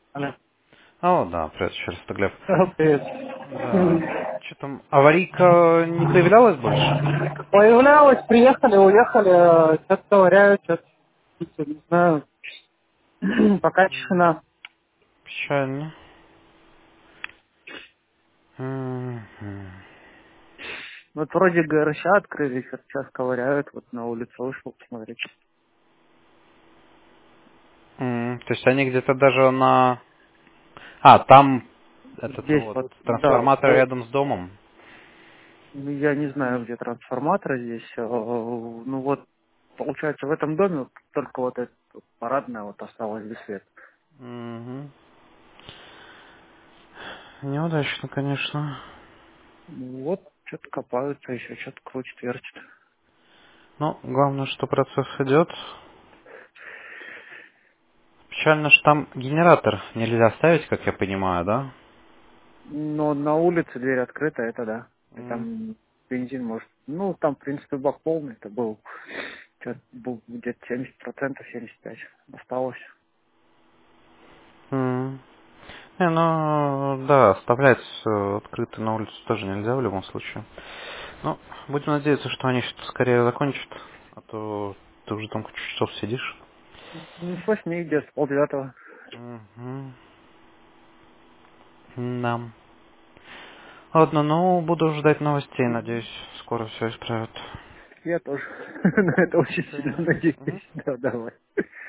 Алло. О, да, привет еще раз, это Глеб. Привет. Да, что там, аварийка не появлялась больше? Появлялось, приехали, уехали, что-то ковыряют, что-то, не знаю, пока тишина. Печально. Мгм. Вот вроде ГРШ открыли, что-то сейчас ковыряют, вот на улицу вышел посмотреть. То есть они где-то даже на... А, там этот Здесь вот вот, да, трансформатор рядом с домом. ну, я не знаю, где трансформатор здесь, ну вот, получается, в этом доме вот только вот эта вот парадная вот осталась без света. Мгм. Неудачно, конечно. Ну вот, что-то копаются еще, что-то крутит, вертит. Но главное, что процесс идет. Печально, что там генератор нельзя ставить, как я понимаю, да? Но на улице дверь открыта, это да. И М. там бензин может... Ну, там, в принципе, бак полный. Это был где-то 70%, 75%. Осталось. М. Не, ну, да, оставлять открыто на улицу тоже нельзя в любом случае. Ну, будем надеяться, что они что-то скорее закончат, а то ты уже там кучу часов сидишь. Ну, с 8 где-то, с полдевятого. Угу. Да. Ладно, ну, буду ждать новостей, надеюсь, скоро все исправят. Я тоже на это очень До сильно свидания. надеюсь. Мгм. Да, давай.